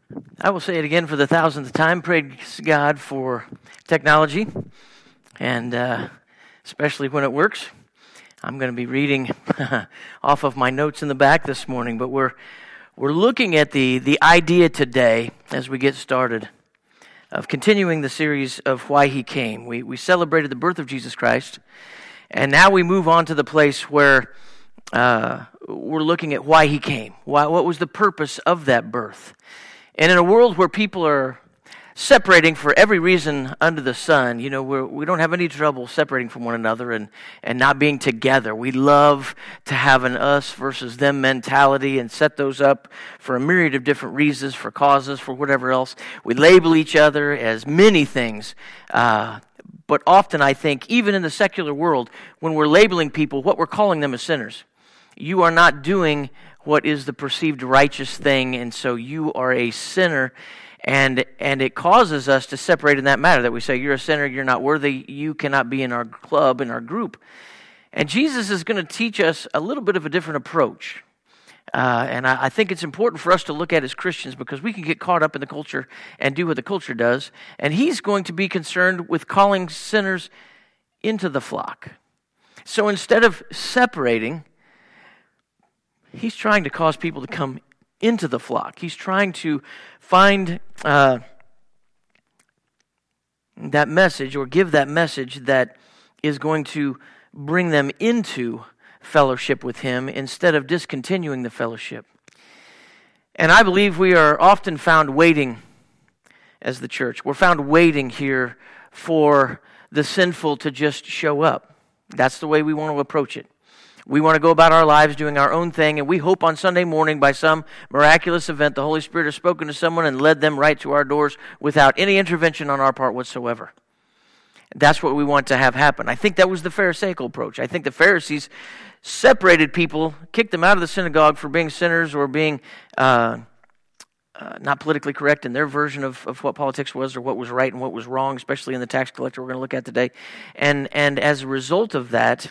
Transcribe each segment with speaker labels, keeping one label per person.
Speaker 1: I will say it again for the 1,000th time. Praise God for technology, and especially when it works. I'm going to be reading off of my notes in the back this morning, but we're looking at the idea today as we get started of continuing the series of why He came. We celebrated the birth of Jesus Christ, and now we move on to the place where we're looking at why He came. What was the purpose of that birth? And in a world where people are separating for every reason under the sun, we don't have any trouble separating from one another and not being together. We love to have an us versus them mentality and set those up for a myriad of different reasons, for causes, for whatever else. We label each other as many things. But often I think, even in the secular world, when we're labeling people, what we're calling them is sinners. You are not doing what is the perceived righteous thing, and so you are a sinner, and it causes us to separate in that matter, that we say, you're a sinner, you're not worthy, you cannot be in our club, in our group. And Jesus is going to teach us a little bit of a different approach. And I think it's important for us to look at as Christians, because we can get caught up in the culture and do what the culture does. And He's going to be concerned with calling sinners into the flock. So instead of separating, He's trying to cause people to come into the flock. He's trying to find that message, or give that message that is going to bring them into fellowship with Him instead of discontinuing the fellowship. And I believe we are often found waiting as the church. We're found waiting here for the sinful to just show up. That's the way we want to approach it. We want to go about our lives doing our own thing, and we hope on Sunday morning by some miraculous event the Holy Spirit has spoken to someone and led them right to our doors without any intervention on our part whatsoever. That's what we want to have happen. I think that was the Pharisaical approach. I think the Pharisees separated people, kicked them out of the synagogue for being sinners or being not politically correct in their version of what politics was, or what was right and what was wrong, especially in the tax collector we're going to look at today. And as a result of that,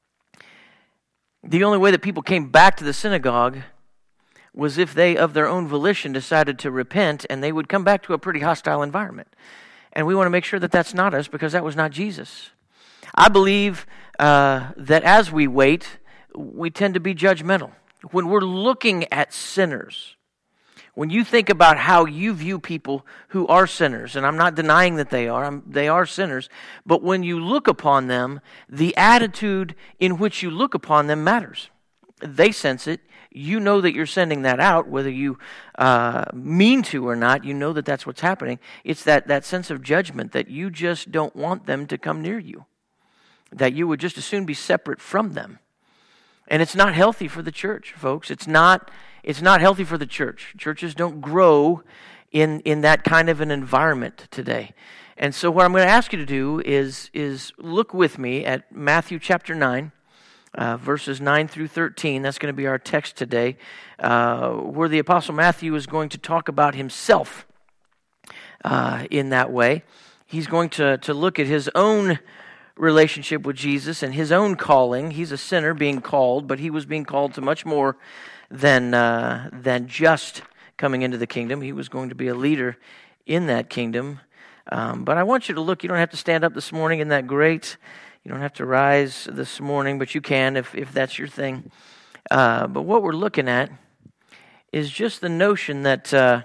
Speaker 1: the only way that people came back to the synagogue was if they, of their own volition, decided to repent, and they would come back to a pretty hostile environment. And we want to make sure that that's not us, because that was not Jesus. I believe that as we wait, we tend to be judgmental. When we're looking at sinners, when you think about how you view people who are sinners, and I'm not denying that they are sinners, but when you look upon them, the attitude in which you look upon them matters. They sense it. You know that you're sending that out, whether you mean to or not. You know that that's what's happening. It's that sense of judgment, that you just don't want them to come near you, that you would just as soon be separate from them. And it's not healthy for the church, folks. It's not healthy for the church. Churches don't grow in that kind of an environment today. And so what I'm going to ask you to do is look with me at Matthew chapter 9, verses 9 through 13. That's going to be our text today, where the Apostle Matthew is going to talk about himself in that way. He's going to look at his own relationship with Jesus and his own calling. He's a sinner being called, but he was being called to much more than just coming into the kingdom. He was going to be a leader in that kingdom. But I want you to look. You don't have to stand up this morning. Isn't that great? You don't have to rise this morning, but you can if that's your thing. But what we're looking at is just the notion that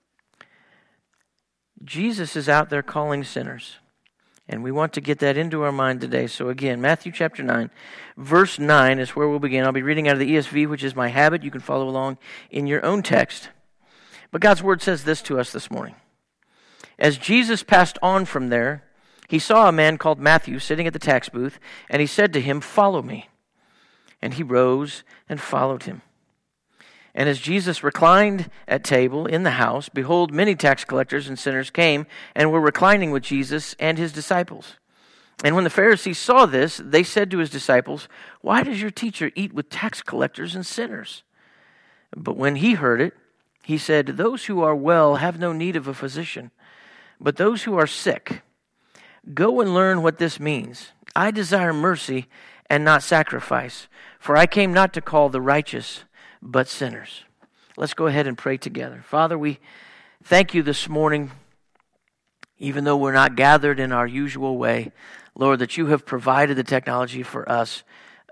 Speaker 1: Jesus is out there calling sinners. And we want to get that into our mind today. So again, Matthew chapter 9, verse 9 is where we'll begin. I'll be reading out of the ESV, which is my habit. You can follow along in your own text. But God's word says this to us this morning. As Jesus passed on from there, he saw a man called Matthew sitting at the tax booth, and he said to him, "Follow me." And he rose and followed him. And as Jesus reclined at table in the house, behold, many tax collectors and sinners came and were reclining with Jesus and his disciples. And when the Pharisees saw this, they said to his disciples, "Why does your teacher eat with tax collectors and sinners?" But when he heard it, he said, "Those who are well have no need of a physician, but those who are sick. Go and learn what this means. I desire mercy and not sacrifice, for I came not to call the righteous, but sinners." Let's go ahead and pray together. Father, we Thank you this morning, even though we're not gathered in our usual way, Lord, that you have provided the technology for us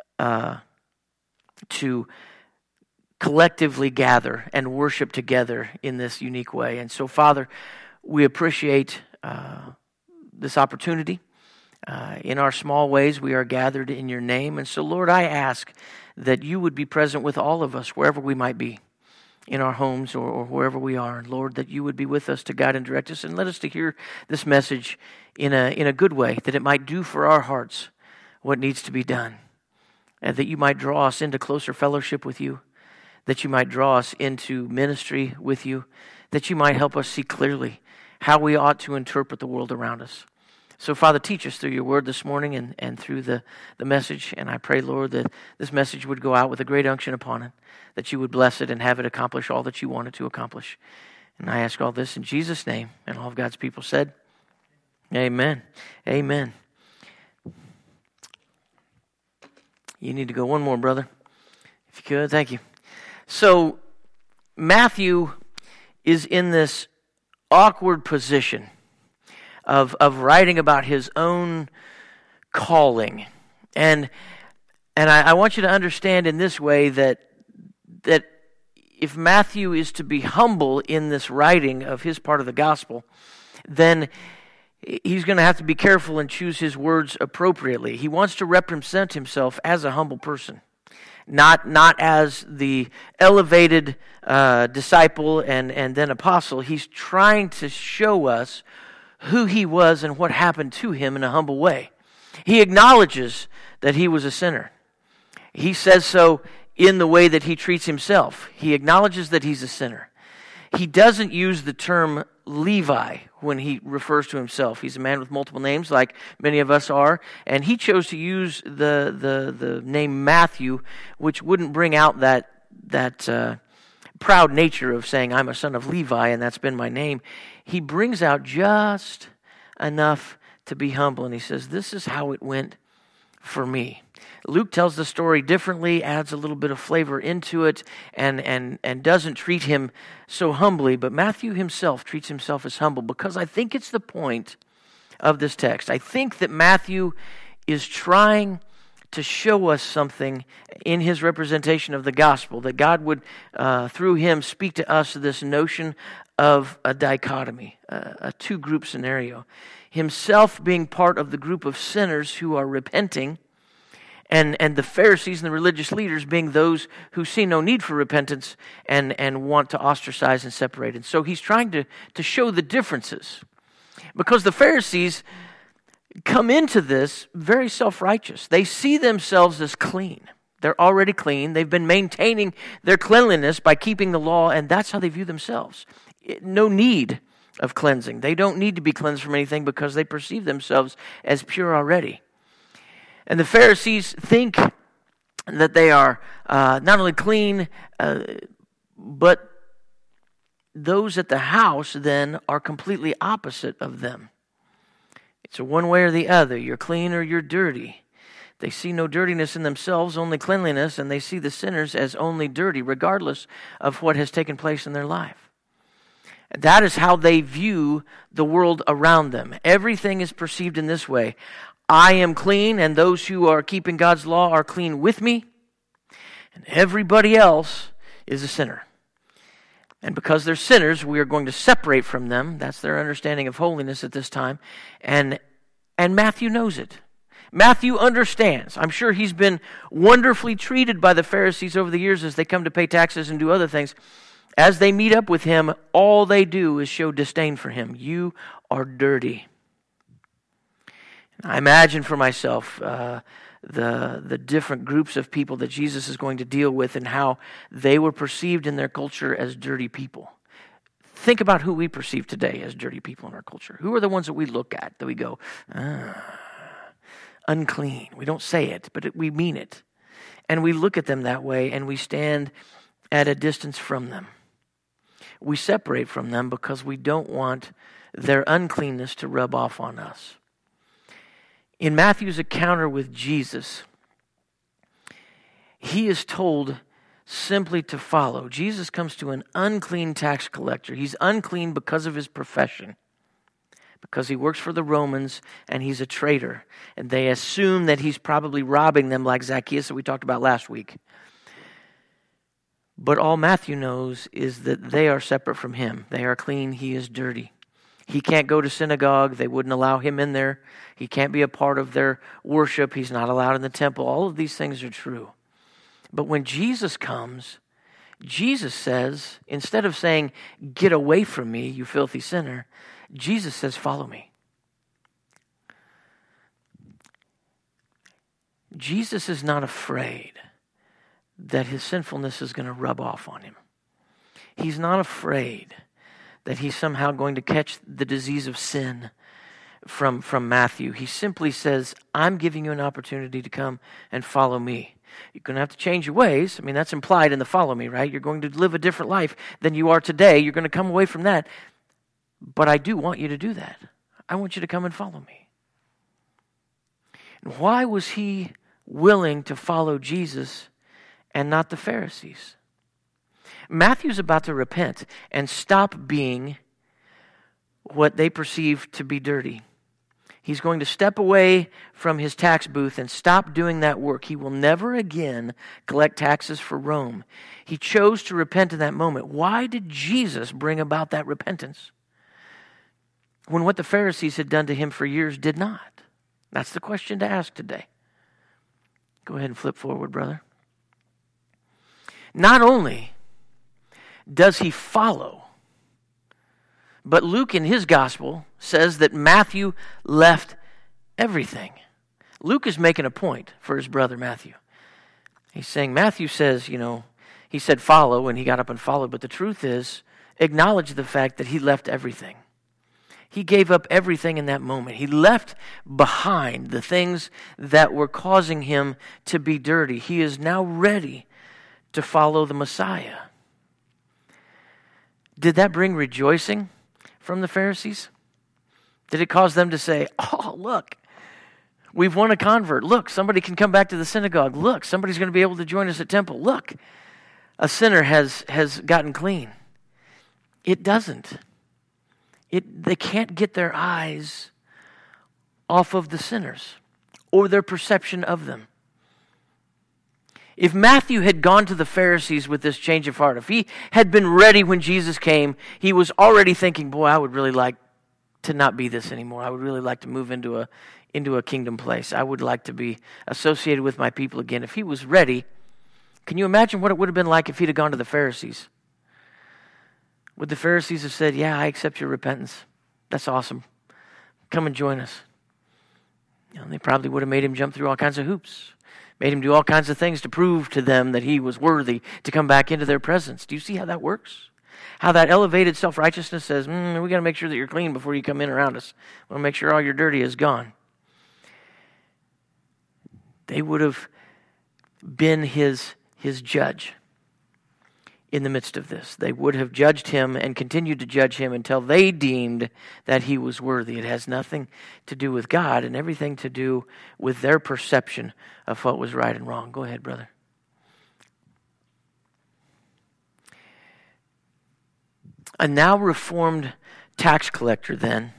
Speaker 1: to collectively gather and worship together in this unique way. And so, Father, we appreciate this opportunity. In our small ways, we are gathered in your name. And so, Lord, I ask that you would be present with all of us, wherever we might be, in our homes or wherever we are. Lord, that you would be with us to guide and direct us, and let us to hear this message in a good way, that it might do for our hearts what needs to be done, and that you might draw us into closer fellowship with you, that you might draw us into ministry with you, that you might help us see clearly how we ought to interpret the world around us. So, Father, teach us through your word this morning and through the message. And I pray, Lord, that this message would go out with a great unction upon it, that you would bless it and have it accomplish all that you want it to accomplish. And I ask all this in Jesus' name. And all of God's people said, amen. Amen. You need to go one more, brother. If you could, thank you. So, Matthew is in this awkward position of writing about his own calling. And I want you to understand in this way that if Matthew is to be humble in this writing of his part of the gospel, then he's going to have to be careful and choose his words appropriately. He wants to represent himself as a humble person, not as the elevated disciple and then apostle. He's trying to show us who he was and what happened to him in a humble way. He acknowledges that he was a sinner. He says so in the way that he treats himself. He acknowledges that he's a sinner. He doesn't use the term Levi when he refers to himself. He's a man with multiple names, like many of us are, and he chose to use the name Matthew, which wouldn't bring out that proud nature of saying, I'm a son of Levi, and that's been my name. He brings out just enough to be humble, and he says, this is how it went for me. Luke tells the story differently, adds a little bit of flavor into it, and doesn't treat him so humbly, but Matthew himself treats himself as humble, because I think it's the point of this text. I think that Matthew is trying to show us something in his representation of the gospel, that God would, through him, speak to us this notion of a dichotomy, a two-group scenario. Himself being part of the group of sinners who are repenting, and the Pharisees and the religious leaders being those who see no need for repentance and want to ostracize and separate. And so he's trying to show the differences, because the Pharisees come into this very self-righteous. They see themselves as clean. They're already clean. They've been maintaining their cleanliness by keeping the law, and that's how they view themselves. No need of cleansing. They don't need to be cleansed from anything because they perceive themselves as pure already. And the Pharisees think that they are not only clean, but those at the house then are completely opposite of them. It's a one way or the other. You're clean or you're dirty. They see no dirtiness in themselves, only cleanliness, and they see the sinners as only dirty, regardless of what has taken place in their life. That is how they view the world around them. Everything is perceived in this way. I am clean, and those who are keeping God's law are clean with me, and everybody else is a sinner. And because they're sinners, we are going to separate from them. That's their understanding of holiness at this time. And Matthew knows it. Matthew understands. I'm sure he's been wonderfully treated by the Pharisees over the years as they come to pay taxes and do other things. As they meet up with him, all they do is show disdain for him. You are dirty. I imagine for myself the different groups of people that Jesus is going to deal with and how they were perceived in their culture as dirty people. Think about who we perceive today as dirty people in our culture. Who are the ones that we look at, that we go, unclean. We don't say it, but we mean it. And we look at them that way, and we stand at a distance from them. We separate from them because we don't want their uncleanness to rub off on us. In Matthew's encounter with Jesus, he is told simply to follow. Jesus comes to an unclean tax collector. He's unclean because of his profession, because he works for the Romans and he's a traitor. And they assume that he's probably robbing them like Zacchaeus that we talked about last week. But all Matthew knows is that they are separate from him. They are clean. He is dirty. He can't go to synagogue. They wouldn't allow him in there. He can't be a part of their worship. He's not allowed in the temple. All of these things are true. But when Jesus comes, Jesus says, instead of saying, "Get away from me, you filthy sinner," Jesus says, "Follow me." Jesus is not afraid that his sinfulness is going to rub off on him. He's not afraid that he's somehow going to catch the disease of sin from Matthew. He simply says, "I'm giving you an opportunity to come and follow me. You're going to have to change your ways." I mean, that's implied in the follow me, right? You're going to live a different life than you are today. You're going to come away from that. But I do want you to do that. I want you to come and follow me. And why was he willing to follow Jesus and not the Pharisees? Matthew's about to repent and stop being what they perceive to be dirty. He's going to step away from his tax booth and stop doing that work. He will never again collect taxes for Rome. He chose to repent in that moment. Why did Jesus bring about that repentance when what the Pharisees had done to him for years did not? That's the question to ask today. Go ahead and flip forward, brother. Not only does he follow, but Luke in his gospel says that Matthew left everything. Luke is making a point for his brother Matthew. He's saying, Matthew says, he said follow and he got up and followed, but the truth is, acknowledge the fact that he left everything. He gave up everything in that moment. He left behind the things that were causing him to be dirty. He is now ready to follow the Messiah. Did that bring rejoicing from the Pharisees? Did it cause them to say, "Oh, look, we've won a convert. Look, somebody can come back to the synagogue. Look, somebody's going to be able to join us at temple. Look, a sinner has gotten clean"? It doesn't. They can't get their eyes off of the sinners or their perception of them. If Matthew had gone to the Pharisees with this change of heart, if he had been ready when Jesus came, he was already thinking, "Boy, I would really like to not be this anymore. I would really like to move into a kingdom place. I would like to be associated with my people again." If he was ready, can you imagine what it would have been like if he'd have gone to the Pharisees? Would the Pharisees have said, "Yeah, I accept your repentance. That's awesome. Come and join us"? They probably would have made him jump through all kinds of hoops. Made him do all kinds of things to prove to them that he was worthy to come back into their presence. Do you see how that works? How that elevated self-righteousness says, we got to make sure that you're clean before you come in around us. We want to make sure all your dirty is gone. They would have been his judge in the midst of this. They would have judged him and continued to judge him until they deemed that he was worthy. It has nothing to do with God and everything to do with their perception of what was right and wrong. Go ahead, brother. A now reformed tax collector then,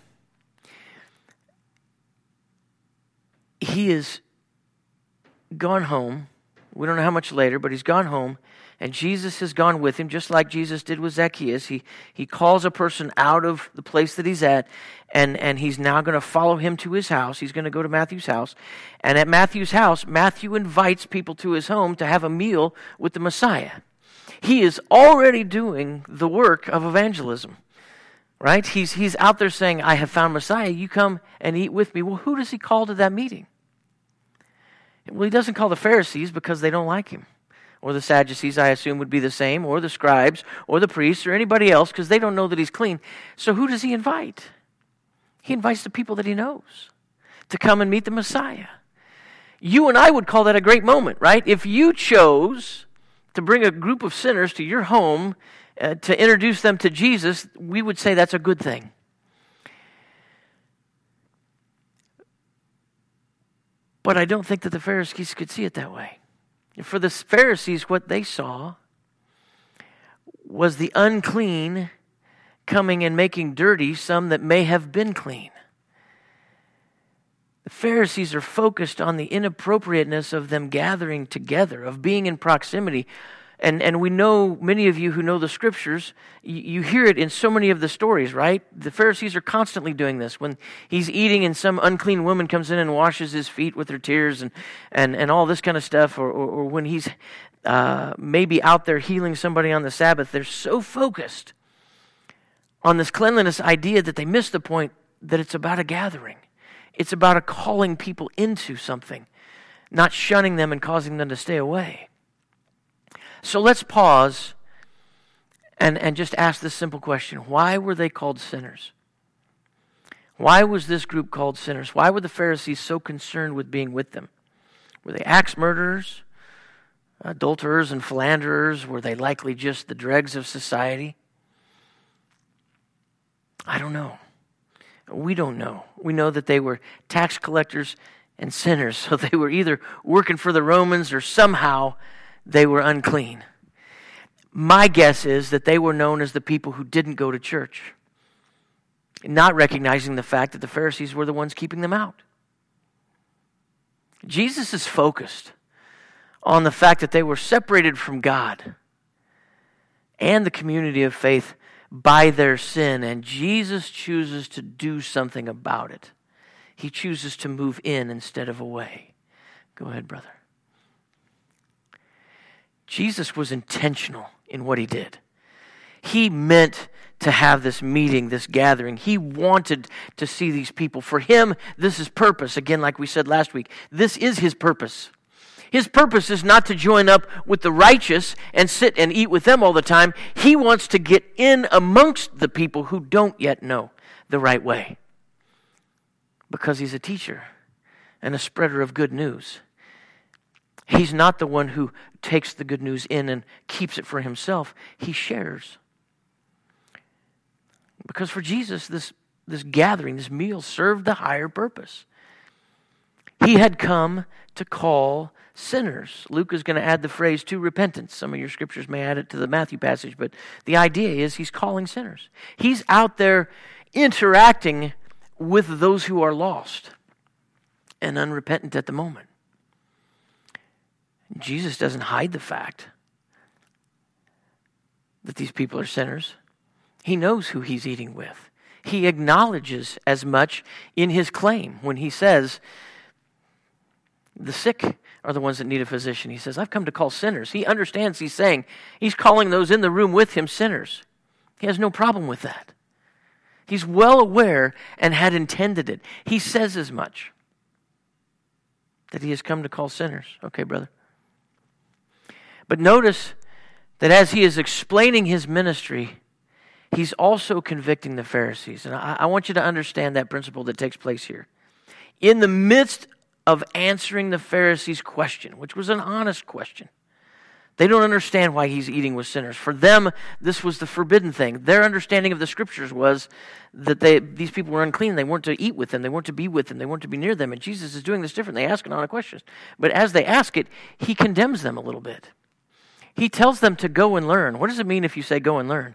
Speaker 1: he is gone home. We don't know how much later, but he's gone home. And Jesus has gone with him, just like Jesus did with Zacchaeus. He calls a person out of the place that he's at, and he's now going to follow him to his house. He's going to go to Matthew's house. And at Matthew's house, Matthew invites people to his home to have a meal with the Messiah. He is already doing the work of evangelism, right? He's out there saying, "I have found Messiah. You come and eat with me." Well, who does he call to that meeting? Well, he doesn't call the Pharisees because they don't like him. Or the Sadducees, I assume, would be the same, or the scribes, or the priests, or anybody else, because they don't know that he's clean. So who does he invite? He invites the people that he knows to come and meet the Messiah. You and I would call that a great moment, right? If you chose to bring a group of sinners to your home to introduce them to Jesus, we would say that's a good thing. But I don't think that the Pharisees could see it that way. For the Pharisees, what they saw was the unclean coming and making dirty some that may have been clean. The Pharisees are focused on the inappropriateness of them gathering together, of being in proximity. And we know, many of you who know the Scriptures, you hear it in so many of the stories, right? The Pharisees are constantly doing this. When he's eating and some unclean woman comes in and washes his feet with her tears and all this kind of stuff, or when he's maybe out there healing somebody on the Sabbath, they're so focused on this cleanliness idea that they miss the point that it's about a gathering. It's about a calling people into something, not shunning them and causing them to stay away. So let's pause and just ask this simple question. Why were they called sinners? Why was this group called sinners? Why were the Pharisees so concerned with being with them? Were they axe murderers, adulterers and philanderers? Were they likely just the dregs of society? I don't know. We don't know. We know that they were tax collectors and sinners, so they were either working for the Romans or somehow they were unclean. My guess is that they were known as the people who didn't go to church, not recognizing the fact that the Pharisees were the ones keeping them out. Jesus is focused on the fact that they were separated from God and the community of faith by their sin, and Jesus chooses to do something about it. He chooses to move in instead of away. Go ahead, brother. Jesus was intentional in what he did. He meant to have this meeting, this gathering. He wanted to see these people. For him, this is purpose. Again, like we said last week, this is his purpose. His purpose is not to join up with the righteous and sit and eat with them all the time. He wants to get in amongst the people who don't yet know the right way. Because he's a teacher and a spreader of good news. He's not the one who takes the good news in and keeps it for himself. He shares. Because for Jesus, this gathering, this meal served the higher purpose. He had come to call sinners. Luke is going to add the phrase to repentance. Some of your scriptures may add it to the Matthew passage, but the idea is he's calling sinners. He's out there interacting with those who are lost and unrepentant at the moment. Jesus doesn't hide the fact that these people are sinners. He knows who he's eating with. He acknowledges as much in his claim when he says, the sick are the ones that need a physician. He says, I've come to call sinners. He understands he's calling those in the room with him sinners. He has no problem with that. He's well aware and had intended it. He says as much, that he has come to call sinners. Okay, brother. But notice that as he is explaining his ministry, he's also convicting the Pharisees. And I want you to understand that principle that takes place here. In the midst of answering the Pharisees' question, which was an honest question, they don't understand why he's eating with sinners. For them, this was the forbidden thing. Their understanding of the Scriptures was that these people were unclean. They weren't to eat with them. They weren't to be with them. They weren't to be near them. And Jesus is doing this different. They ask an honest question. But as they ask it, he condemns them a little bit. He tells them to go and learn. What does it mean if you say go and learn?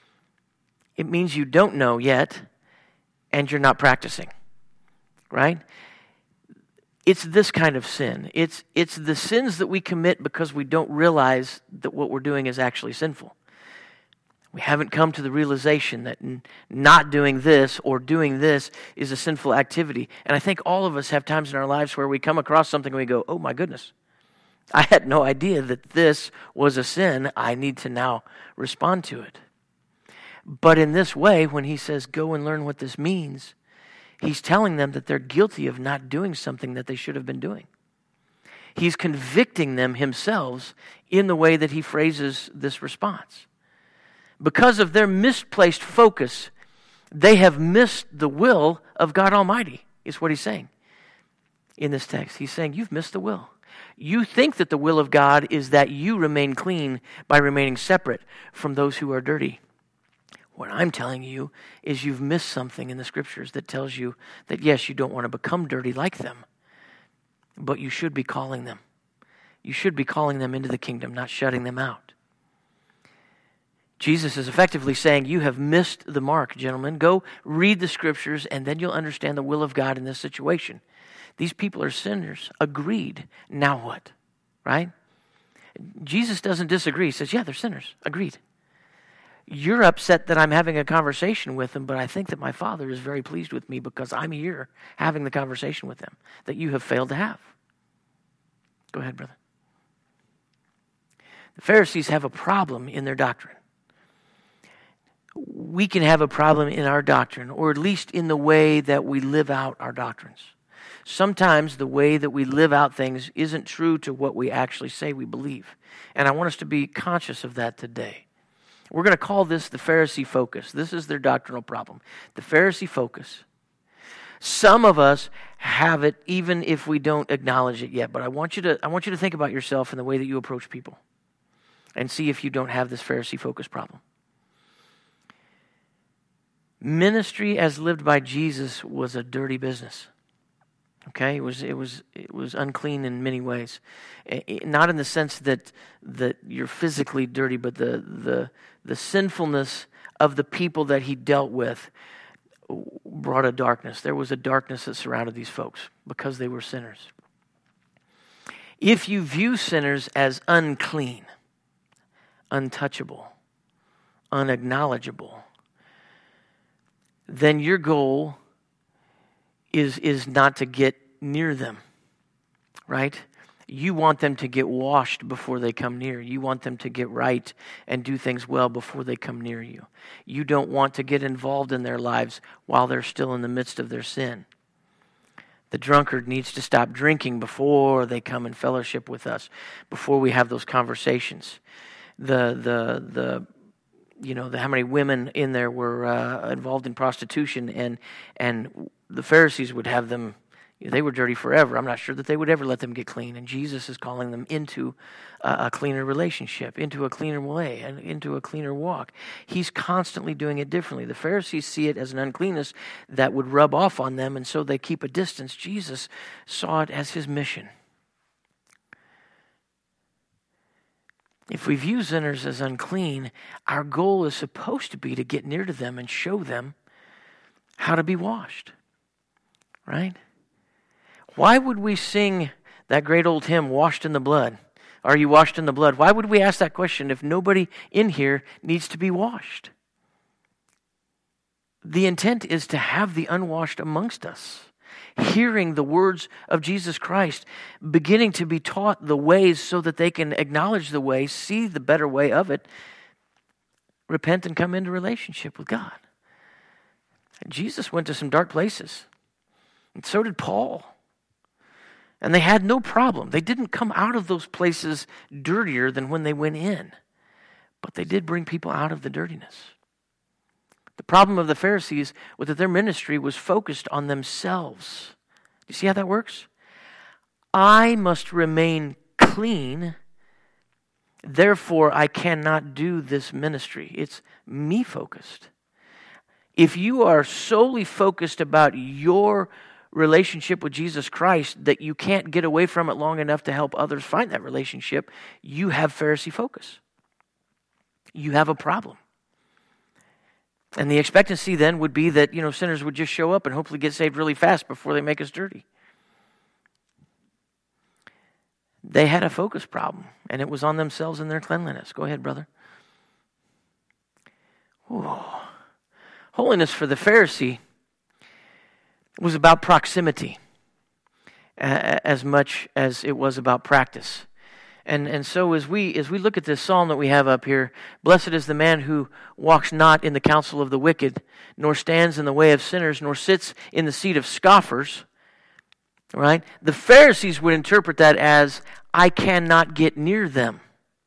Speaker 1: It means you don't know yet and you're not practicing, right? It's this kind of sin. It's the sins that we commit because we don't realize that what we're doing is actually sinful. We haven't come to the realization that not doing this or doing this is a sinful activity. And I think all of us have times in our lives where we come across something and we go, oh my goodness, I had no idea that this was a sin. I need to now respond to it. But in this way, when he says, go and learn what this means, he's telling them that they're guilty of not doing something that they should have been doing. He's convicting them himself in the way that he phrases this response. Because of their misplaced focus, they have missed the will of God Almighty, is what he's saying in this text. He's saying, you've missed the will. You think that the will of God is that you remain clean by remaining separate from those who are dirty. What I'm telling you is you've missed something in the Scriptures that tells you that, yes, you don't want to become dirty like them, but you should be calling them. You should be calling them into the kingdom, not shutting them out. Jesus is effectively saying, you have missed the mark, gentlemen. Go read the scriptures, and then you'll understand the will of God in this situation. These people are sinners. Agreed. Now what? Right? Jesus doesn't disagree. He says, yeah, they're sinners. Agreed. You're upset that I'm having a conversation with them, but I think that my Father is very pleased with me because I'm here having the conversation with them that you have failed to have. Go ahead, brother. The Pharisees have a problem in their doctrine. We can have a problem in our doctrine, or at least in the way that we live out our doctrines. Sometimes the way that we live out things isn't true to what we actually say we believe. And I want us to be conscious of that today. We're going to call this the Pharisee focus. This is their doctrinal problem. The Pharisee focus. Some of us have it even if we don't acknowledge it yet. But I want you to think about yourself and the way that you approach people and see if you don't have this Pharisee focus problem. Ministry as lived by Jesus was a dirty business. Okay, it was unclean in many ways, not in the sense that you're physically dirty, but the sinfulness of the people that he dealt with brought a darkness. There was a darkness that surrounded these folks because they were sinners. If you view sinners as unclean, untouchable, unacknowledgeable, then your goal is not to get near them, right? You want them to get washed before they come near. You want them to get right and do things well before they come near you. You don't want to get involved in their lives while they're still in the midst of their sin. The drunkard needs to stop drinking before they come in fellowship with us, before we have those conversations. How many women in there were involved in prostitution, and the Pharisees would have them, they were dirty forever. I'm not sure that they would ever let them get clean. And Jesus is calling them into a cleaner relationship, into a cleaner way, and into a cleaner walk. He's constantly doing it differently. The Pharisees see it as an uncleanness that would rub off on them, and so they keep a distance. Jesus saw it as his mission. If we view sinners as unclean, our goal is supposed to be to get near to them and show them how to be washed. Right? Why would we sing that great old hymn, Washed in the Blood? Are you washed in the blood? Why would we ask that question if nobody in here needs to be washed? The intent is to have the unwashed amongst us, hearing the words of Jesus Christ, beginning to be taught the ways so that they can acknowledge the way, see the better way of it, repent and come into relationship with God. Jesus went to some dark places, and so did Paul. And they had no problem. They didn't come out of those places dirtier than when they went in, but they did bring people out of the dirtiness. The problem of the Pharisees was that their ministry was focused on themselves. Do you see how that works? I must remain clean, therefore I cannot do this ministry. It's me focused. If you are solely focused about your relationship with Jesus Christ that you can't get away from it long enough to help others find that relationship, you have Pharisee focus. You have a problem. And the expectancy then would be that, sinners would just show up and hopefully get saved really fast before they make us dirty. They had a focus problem, and it was on themselves and their cleanliness. Go ahead, brother. Ooh. Holiness for the Pharisee was about proximity as much as it was about practice. And so as we look at this psalm that we have up here, blessed is the man who walks not in the counsel of the wicked, nor stands in the way of sinners, nor sits in the seat of scoffers. Right? The Pharisees would interpret that as, I cannot get near them.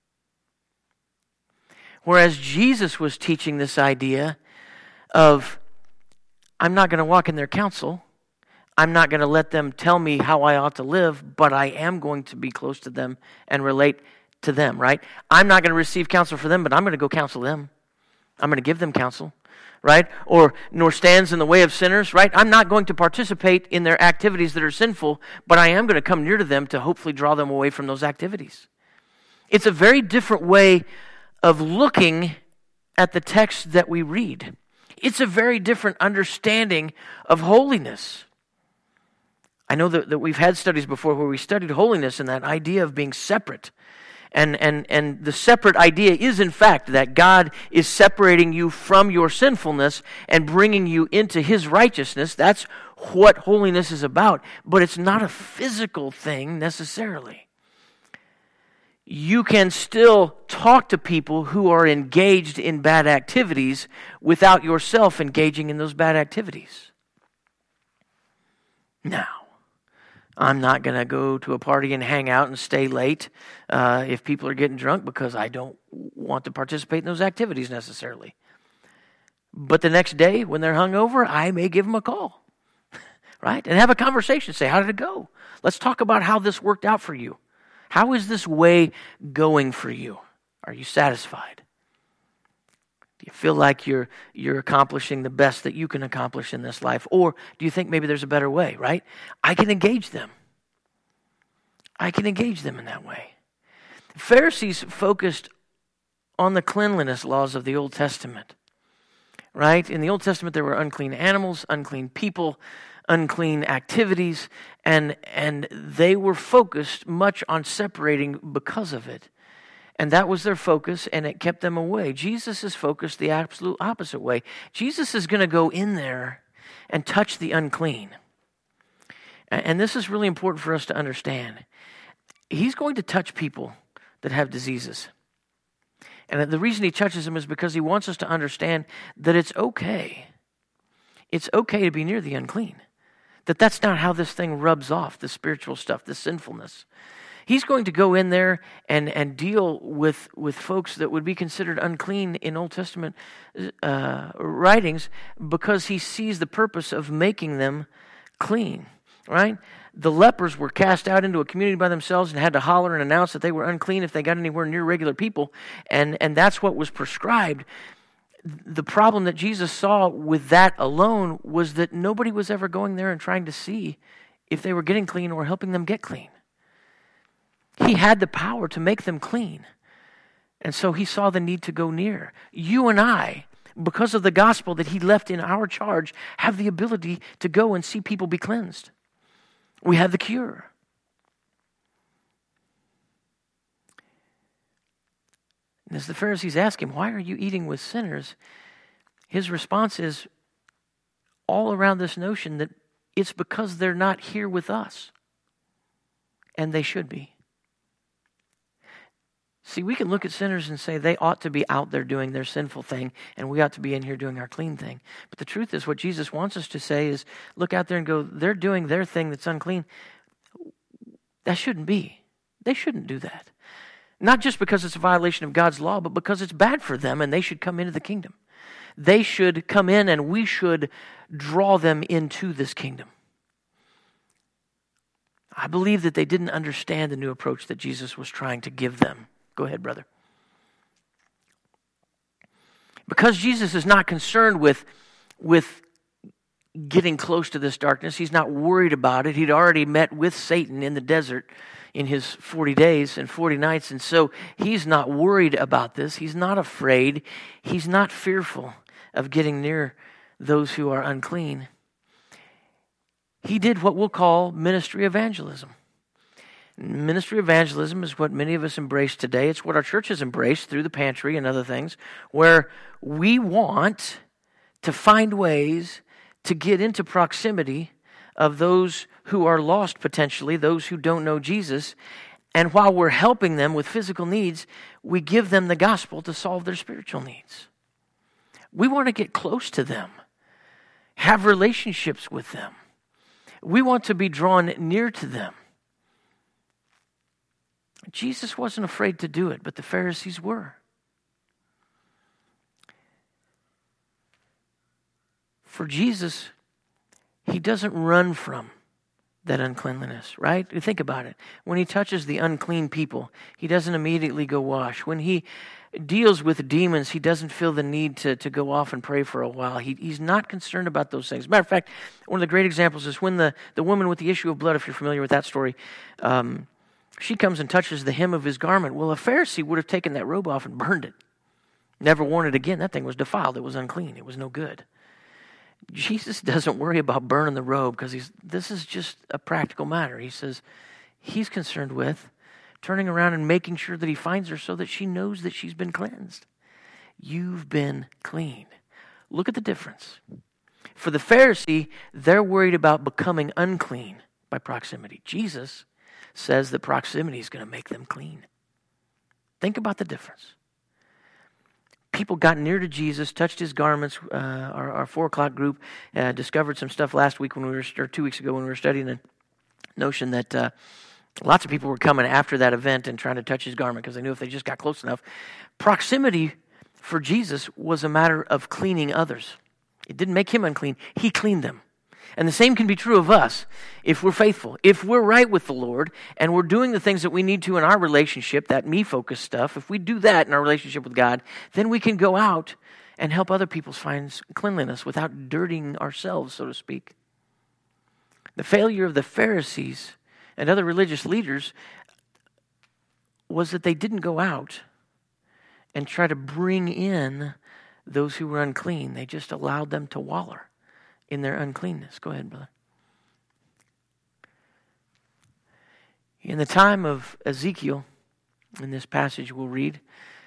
Speaker 1: Whereas Jesus was teaching this idea of, I'm not going to walk in their counsel. I'm not going to let them tell me how I ought to live, but I am going to be close to them and relate to them, right? I'm not going to receive counsel for them, but I'm going to go counsel them. I'm going to give them counsel, right? Or, nor stands in the way of sinners, right? I'm not going to participate in their activities that are sinful, but I am going to come near to them to hopefully draw them away from those activities. It's a very different way of looking at the text that we read. It's a very different understanding of holiness. I know that we've had studies before where we studied holiness and that idea of being separate. And the separate idea is, in fact, that God is separating you from your sinfulness and bringing you into His righteousness. That's what holiness is about. But it's not a physical thing necessarily. You can still talk to people who are engaged in bad activities without yourself engaging in those bad activities. Now, I'm not going to go to a party and hang out and stay late if people are getting drunk because I don't want to participate in those activities necessarily. But the next day when they're hungover, I may give them a call, right? And have a conversation. Say, how did it go? Let's talk about how this worked out for you. How is this way going for you? Are you satisfied? Do you feel like you're accomplishing the best that you can accomplish in this life? Or do you think maybe there's a better way, right? I can engage them. I can engage them in that way. The Pharisees focused on the cleanliness laws of the Old Testament, right? In the Old Testament, there were unclean animals, unclean people, unclean activities, and they were focused much on separating because of it. And that was their focus, and it kept them away. Jesus is focused the absolute opposite way. Jesus is going to go in there and touch the unclean. And this is really important for us to understand. He's going to touch people that have diseases. And the reason he touches them is because he wants us to understand that it's okay. It's okay to be near the unclean. That's not how this thing rubs off, the spiritual stuff, the sinfulness. He's going to go in there and deal with folks that would be considered unclean in Old Testament writings because he sees the purpose of making them clean, right? The lepers were cast out into a community by themselves and had to holler and announce that they were unclean if they got anywhere near regular people, and that's what was prescribed. The problem that Jesus saw with that alone was that nobody was ever going there and trying to see if they were getting clean or helping them get clean. He had the power to make them clean. And so he saw the need to go near. You and I, because of the gospel that he left in our charge, have the ability to go and see people be cleansed. We have the cure. And as the Pharisees ask him, why are you eating with sinners? His response is all around this notion that it's because they're not here with us. And they should be. See, we can look at sinners and say they ought to be out there doing their sinful thing, and we ought to be in here doing our clean thing. But the truth is, what Jesus wants us to say is, look out there and go, they're doing their thing that's unclean. That shouldn't be. They shouldn't do that. Not just because it's a violation of God's law, but because it's bad for them, and they should come into the kingdom. They should come in, and we should draw them into this kingdom. I believe that they didn't understand the new approach that Jesus was trying to give them. Go ahead, brother. Because Jesus is not concerned with getting close to this darkness, he's not worried about it. He'd already met with Satan in the desert in his 40 days and 40 nights, and so he's not worried about this. He's not afraid. He's not fearful of getting near those who are unclean. He did what we'll call ministry evangelism. Ministry evangelism is what many of us embrace today. It's what our church has embraced through the pantry and other things, where we want to find ways to get into proximity of those who are lost potentially, those who don't know Jesus, and while we're helping them with physical needs, we give them the gospel to solve their spiritual needs. We want to get close to them, have relationships with them. We want to be drawn near to them. Jesus wasn't afraid to do it, but the Pharisees were. For Jesus, he doesn't run from that uncleanliness, right? You think about it. When he touches the unclean people, he doesn't immediately go wash. When he deals with demons, he doesn't feel the need to go off and pray for a while. He's not concerned about those things. Matter of fact, one of the great examples is when the woman with the issue of blood, if you're familiar with that story, she comes and touches the hem of his garment. Well, a Pharisee would have taken that robe off and burned it. Never worn it again. That thing was defiled. It was unclean. It was no good. Jesus doesn't worry about burning the robe because this is just a practical matter. He says he's concerned with turning around and making sure that he finds her so that she knows that she's been cleansed. You've been clean. Look at the difference. For the Pharisee, they're worried about becoming unclean by proximity. Jesus says that proximity is going to make them clean. Think about the difference. People got near to Jesus, touched his garments. Our 4 o'clock group discovered some stuff last week or 2 weeks ago when we were studying the notion that lots of people were coming after that event and trying to touch his garment because they knew if they just got close enough. Proximity for Jesus was a matter of cleaning others. It didn't make him unclean. He cleaned them. And the same can be true of us if we're faithful. If we're right with the Lord and we're doing the things that we need to in our relationship, that me-focused stuff, if we do that in our relationship with God, then we can go out and help other people find cleanliness without dirtying ourselves, so to speak. The failure of the Pharisees and other religious leaders was that they didn't go out and try to bring in those who were unclean. They just allowed them to wallow in their uncleanness. Go ahead, brother. In the time of Ezekiel, in this passage we'll read,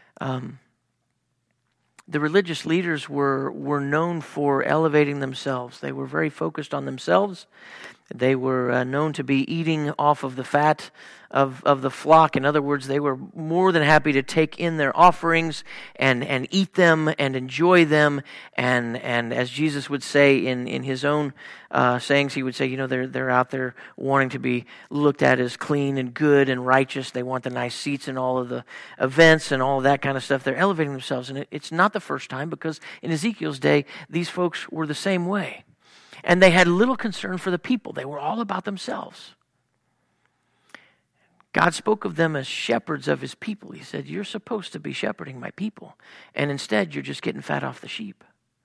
Speaker 1: the religious leaders were known for elevating themselves. They were very focused on themselves. They were known to be eating off of the fat of the flock. In other words, they were more than happy to take in their offerings and eat them and enjoy them. And as Jesus would say in his own sayings, he would say, they're out there wanting to be looked at as clean and good and righteous. They want the nice seats and all of the events and all of that kind of stuff. They're elevating themselves. And it's not the first time, because in Ezekiel's day, these folks were the same way. And they had little concern for the people. They were all about themselves. God spoke of them as shepherds of his people. He said, you're supposed to be shepherding my people. And instead, you're just getting fat off the sheep.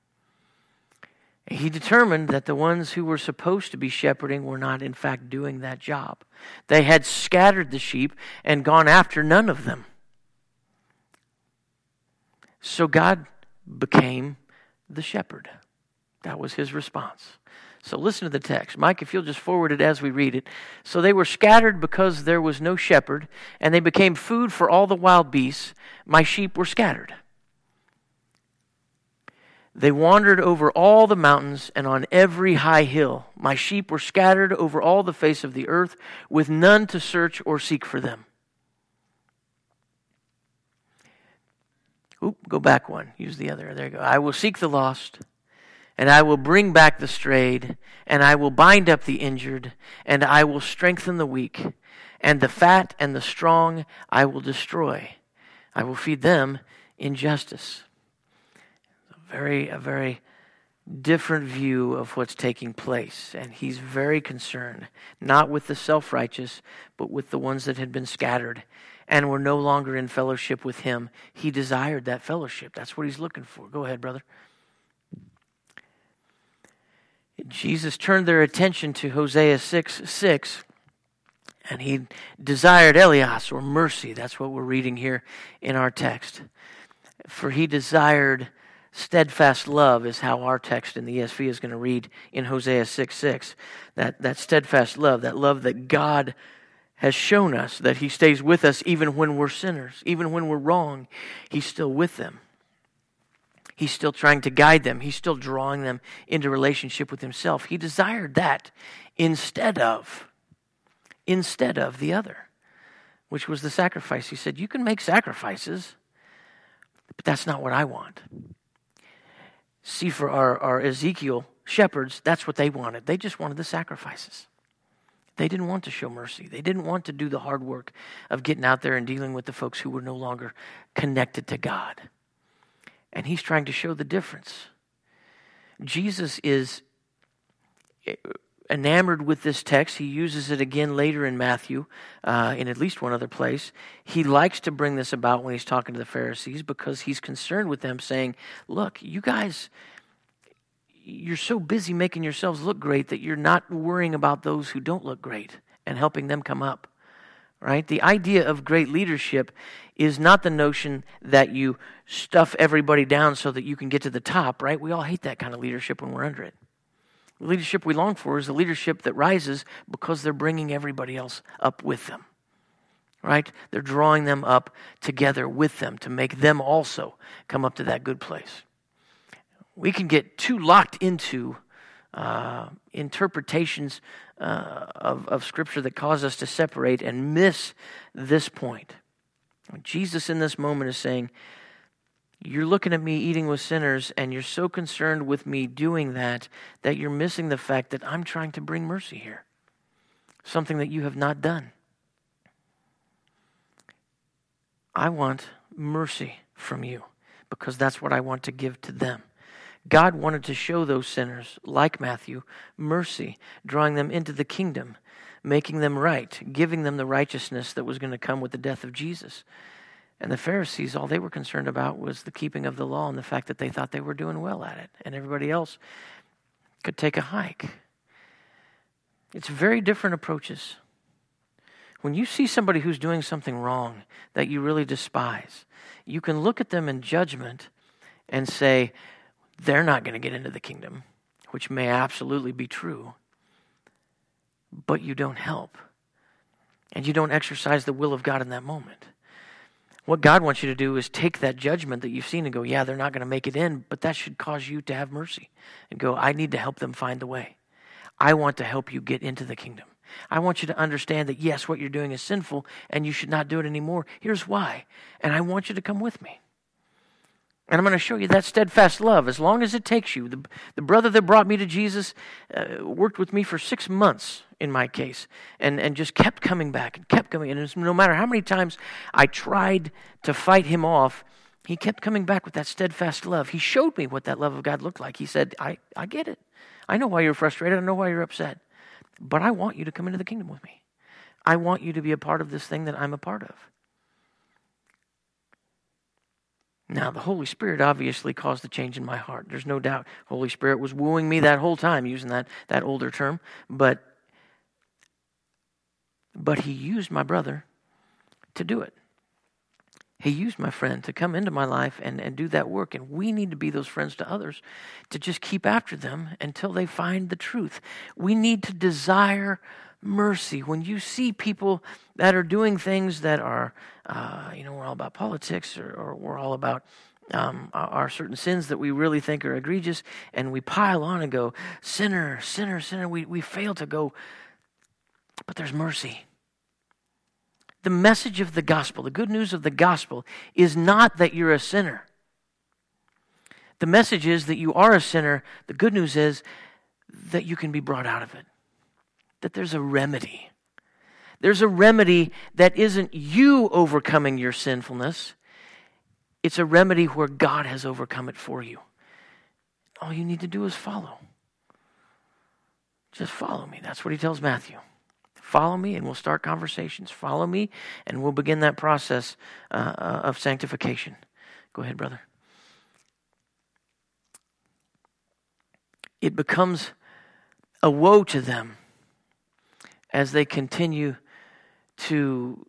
Speaker 1: He determined that the ones who were supposed to be shepherding were not, in fact, doing that job. They had scattered the sheep and gone after none of them. So God became the shepherd. That was his response. So listen to the text. Mike, if you'll just forward it as we read it. So they were scattered because there was no shepherd, and they became food for all the wild beasts. My sheep were scattered. They wandered over all the mountains and on every high hill. My sheep were scattered over all the face of the earth, with none to search or seek for them. Go back one. Use the other. There you go. I will seek the lost, and I will bring back the strayed, and I will bind up the injured, and I will strengthen the weak, and the fat and the strong I will destroy. I will feed them in justice. A very different view of what's taking place, and he's very concerned, not with the self-righteous, but with the ones that had been scattered and were no longer in fellowship with him. He desired that fellowship. That's what he's looking for. Go ahead, brother. Jesus turned their attention to Hosea 6:6, and he desired Elias, or mercy. That's what we're reading here in our text. For he desired steadfast love, is how our text in the ESV is going to read in Hosea 6:6. That steadfast love, that love that God has shown us, that he stays with us even when we're sinners, even when we're wrong. He's still with them. He's still trying to guide them. He's still drawing them into relationship with himself. He desired that instead of the other, which was the sacrifice. He said, you can make sacrifices, but that's not what I want. See, for our Ezekiel shepherds, that's what they wanted. They just wanted the sacrifices. They didn't want to show mercy. They didn't want to do the hard work of getting out there and dealing with the folks who were no longer connected to God. And he's trying to show the difference. Jesus is enamored with this text. He uses it again later in Matthew, in at least one other place. He likes to bring this about when he's talking to the Pharisees because he's concerned with them, saying, look, you guys, you're so busy making yourselves look great that you're not worrying about those who don't look great and helping them come up. right? The idea of great leadership is not the notion that you stuff everybody down so that you can get to the top, right? We all hate that kind of leadership when we're under it. The leadership we long for is the leadership that rises because they're bringing everybody else up with them, right? They're drawing them up together with them to make them also come up to that good place. We can get too locked into interpretations of Scripture that cause us to separate and miss this point. Jesus in this moment is saying, you're looking at me eating with sinners, and you're so concerned with me doing that you're missing the fact that I'm trying to bring mercy here, something that you have not done. I want mercy from you because that's what I want to give to them. God wanted to show those sinners, like Matthew, mercy, drawing them into the kingdom, making them right, giving them the righteousness that was going to come with the death of Jesus. And the Pharisees, all they were concerned about was the keeping of the law and the fact that they thought they were doing well at it, and everybody else could take a hike. It's very different approaches. When you see somebody who's doing something wrong that you really despise, you can look at them in judgment and say, they're not going to get into the kingdom, which may absolutely be true, but you don't help, and you don't exercise the will of God in that moment. What God wants you to do is take that judgment that you've seen and go, yeah, they're not going to make it in, but that should cause you to have mercy and go, I need to help them find the way. I want to help you get into the kingdom. I want you to understand that, yes, what you're doing is sinful and you should not do it anymore. Here's why. And I want you to come with me. And I'm going to show you that steadfast love as long as it takes you. The brother that brought me to Jesus worked with me for 6 months in my case and just kept coming back and kept coming. And no matter how many times I tried to fight him off, he kept coming back with that steadfast love. He showed me what that love of God looked like. He said, I get it. I know why you're frustrated. I know why you're upset. But I want you to come into the kingdom with me. I want you to be a part of this thing that I'm a part of. Now, the Holy Spirit obviously caused the change in my heart. There's no doubt. Holy Spirit was wooing me that whole time, using that older term. But he used my brother to do it. He used my friend to come into my life and do that work. And we need to be those friends to others, to just keep after them until they find the truth. We need to desire mercy. When you see people that are doing things that are, we're all about politics or we're all about our certain sins that we really think are egregious, and we pile on and go, sinner, sinner, sinner. We fail to go, but there's mercy. The message of the gospel, the good news of the gospel, is not that you're a sinner. The message is that you are a sinner. The good news is that you can be brought out of it. That there's a remedy. There's a remedy that isn't you overcoming your sinfulness. It's a remedy where God has overcome it for you. All you need to do is follow. Just follow me. That's what he tells Matthew. Follow me and we'll start conversations. Follow me and we'll begin that process of sanctification. Go ahead, brother. It becomes a woe to them as they continue to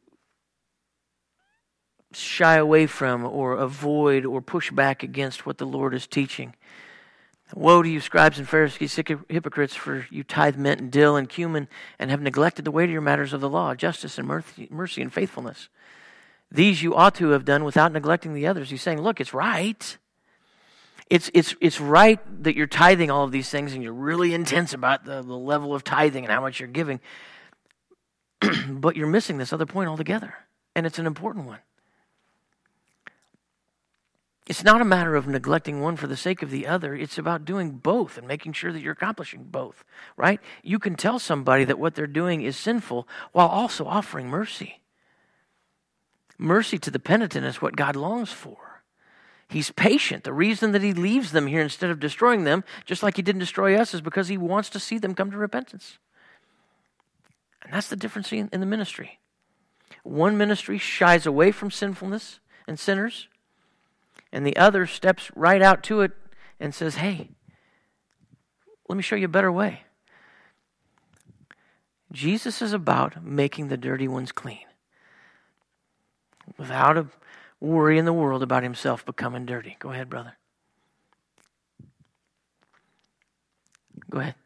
Speaker 1: shy away from or avoid or push back against what the Lord is teaching. Woe to you, scribes and Pharisees, hypocrites, for you tithe mint and dill and cumin and have neglected the weightier matters of the law, justice and mercy and faithfulness. These you ought to have done without neglecting the others. He's saying, look, it's right. It's right that you're tithing all of these things and you're really intense about the level of tithing and how much you're giving. But you're missing this other point altogether. And it's an important one. It's not a matter of neglecting one for the sake of the other. It's about doing both and making sure that you're accomplishing both, right? You can tell somebody that what they're doing is sinful while also offering mercy. Mercy to the penitent is what God longs for. He's patient. The reason that he leaves them here instead of destroying them, just like he didn't destroy us, is because he wants to see them come to repentance. And that's the difference in the ministry. One ministry shies away from sinfulness and sinners, and the other steps right out to it and says, hey, let me show you a better way. Jesus is about making the dirty ones clean. without a worry in the world about himself becoming dirty. Go ahead, brother. Go ahead.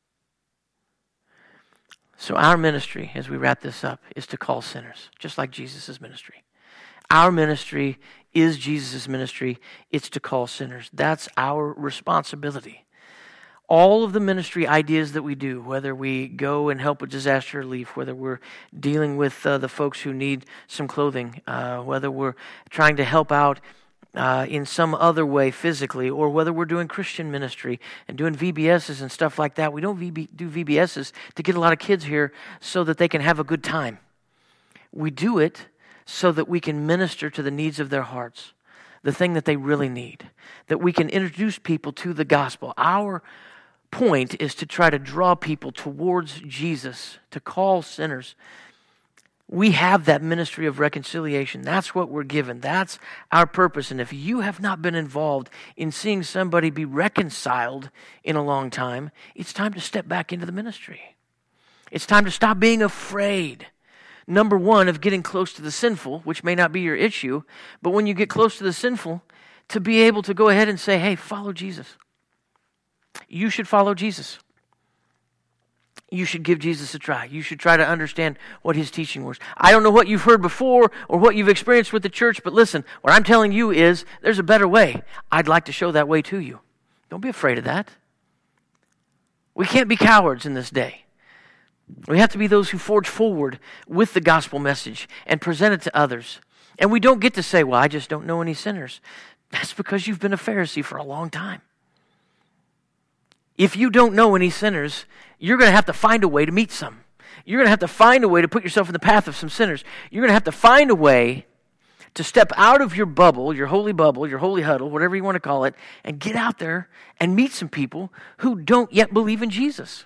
Speaker 1: So our ministry, as we wrap this up, is to call sinners, just like Jesus' ministry. Our ministry is Jesus' ministry. It's to call sinners. That's our responsibility. All of the ministry ideas that we do, whether we go and help with disaster relief, whether we're dealing with the folks who need some clothing, whether we're trying to help out in some other way physically, or whether we're doing Christian ministry and doing VBSs and stuff like that. We don't do VBSs to get a lot of kids here so that they can have a good time. We do it so that we can minister to the needs of their hearts, the thing that they really need, that we can introduce people to the gospel. Our point is to try to draw people towards Jesus, to call sinners. We have that ministry of reconciliation. That's what we're given. That's our purpose. And if you have not been involved in seeing somebody be reconciled in a long time, it's time to step back into the ministry. It's time to stop being afraid. Number one, of getting close to the sinful, which may not be your issue, but when you get close to the sinful, to be able to go ahead and say, hey, follow Jesus. You should follow Jesus. You should give Jesus a try. You should try to understand what his teaching was. I don't know what you've heard before or what you've experienced with the church, but listen, what I'm telling you is there's a better way. I'd like to show that way to you. Don't be afraid of that. We can't be cowards in this day. We have to be those who forge forward with the gospel message and present it to others. And we don't get to say, well, I just don't know any sinners. That's because you've been a Pharisee for a long time. If you don't know any sinners, you're going to have to find a way to meet some. You're going to have to find a way to put yourself in the path of some sinners. You're going to have to find a way to step out of your bubble, your holy huddle, whatever you want to call it, and get out there and meet some people who don't yet believe in Jesus.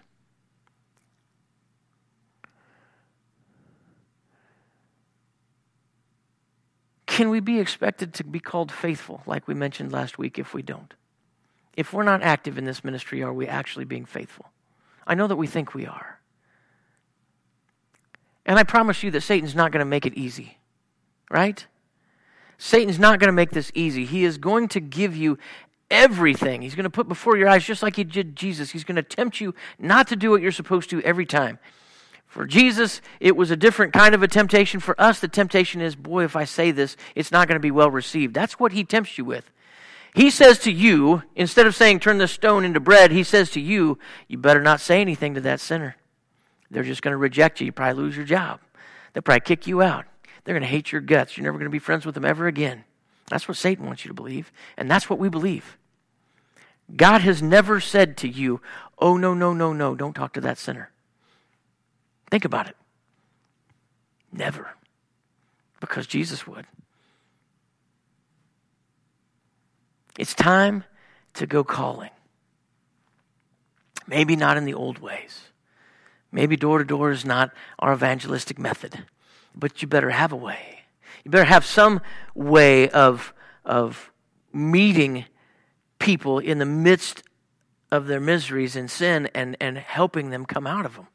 Speaker 1: Can we be expected to be called faithful, like we mentioned last week, if we don't? If we're not active in this ministry, are we actually being faithful? I know that we think we are. And I promise you that Satan's not going to make it easy, right? Satan's not going to make this easy. He is going to give you everything. He's going to put before your eyes, just like he did Jesus. He's going to tempt you not to do what you're supposed to every time. For Jesus, it was a different kind of a temptation. For us, the temptation is, boy, if I say this, it's not going to be well received. That's what he tempts you with. He says to you, instead of saying, turn this stone into bread, he says to you, you better not say anything to that sinner. They're just going to reject you. You probably lose your job. They'll probably kick you out. They're going to hate your guts. You're never going to be friends with them ever again. That's what Satan wants you to believe, and that's what we believe. God has never said to you, oh, no, don't talk to that sinner. Think about it. Never. Because Jesus would. It's time to go calling. Maybe not in the old ways. Maybe door to door is not our evangelistic method. But you better have a way. You better have some way of meeting people in the midst of their miseries and sin and helping them come out of them.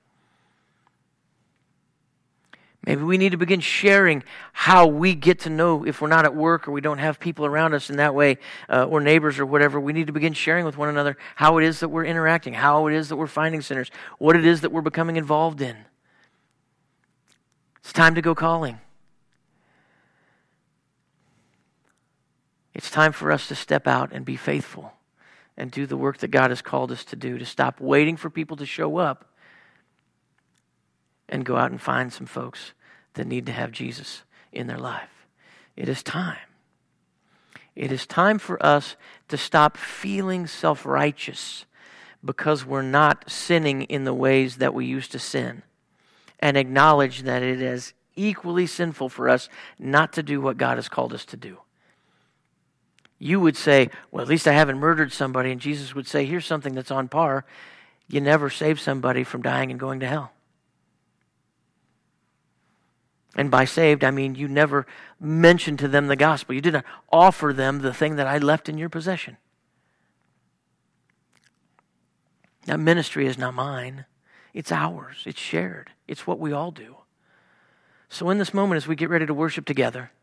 Speaker 1: Maybe we need to begin sharing how we get to know if we're not at work or we don't have people around us in that way, or neighbors or whatever. We need to begin sharing with one another how it is that we're interacting, how it is that we're finding sinners, what it is that we're becoming involved in. It's time to go calling. It's time for us to step out and be faithful and do the work that God has called us to do, to stop waiting for people to show up and go out and find some folks that need to have Jesus in their life. It is time. It is time for us to stop feeling self-righteous because we're not sinning in the ways that we used to sin, and acknowledge that it is equally sinful for us not to do what God has called us to do. You would say, well, at least I haven't murdered somebody, and Jesus would say, here's something that's on par. You never saved somebody from dying and going to hell. And by saved, I mean you never mentioned to them the gospel. You did not offer them the thing that I left in your possession. That ministry is not mine. It's ours. It's shared. It's what we all do. So in this moment, as we get ready to worship together,